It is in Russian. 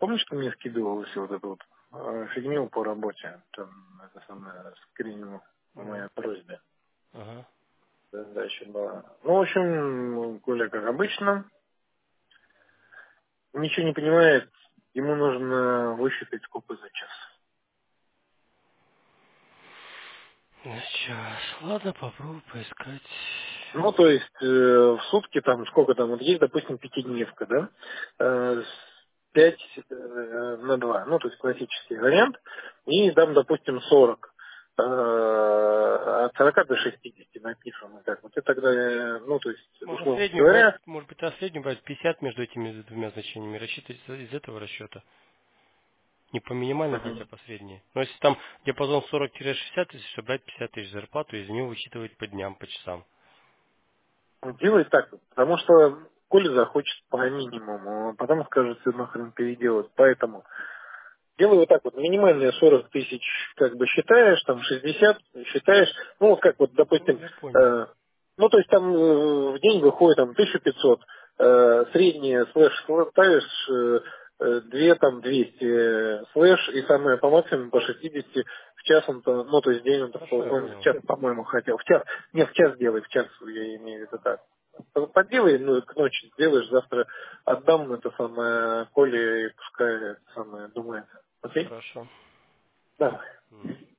помнишь, ты мне скидывал все вот эту вот фигню по работе? Там, это самое, скрининг по Ну, моей просьбе. ага. Задача была. Ну, в общем, Коля, как обычно, ничего не понимает. Ему нужно высчитать, сколько за час. Сейчас. Ладно, попробую поискать. Ну, то есть в сутки там сколько там, вот есть, допустим, пятидневка, да, 5 на 2, ну, то есть классический вариант, и там, допустим, 40, от 40 до 60 написано так. Вот и тогда, ну, то есть, Можно условно среднюю брать, говоря, может быть, среднюю брать 50 между этими двумя значениями, рассчитывать из этого расчета. Не по минимальной брать, а мгм, по средней. Но если там диапазон 40-60 тысяч, то брать 50 тысяч зарплату, из нее высчитывать по дням, по часам. делай так, потому что Коля захочет по минимуму, а потом скажет, все нахрен переделать, поэтому делай вот так вот, минимальные 40 тысяч как бы считаешь, там 60 считаешь, ну вот как вот, Ну, допустим, я понял. ну то есть там в день выходит там 1500, среднее слэш ставишь 2 там 200 слэш и самое по максимуму по 60 в час он, ну то есть день Хорошо, я он в понял. час, по-моему, хотел, в час, нет, в час делай, в час я имею в виду так. Поделай, ну, к ночи сделаешь, завтра отдам это самое Коле и пускай это самое думает. Окей? Хорошо. Да. Мгм.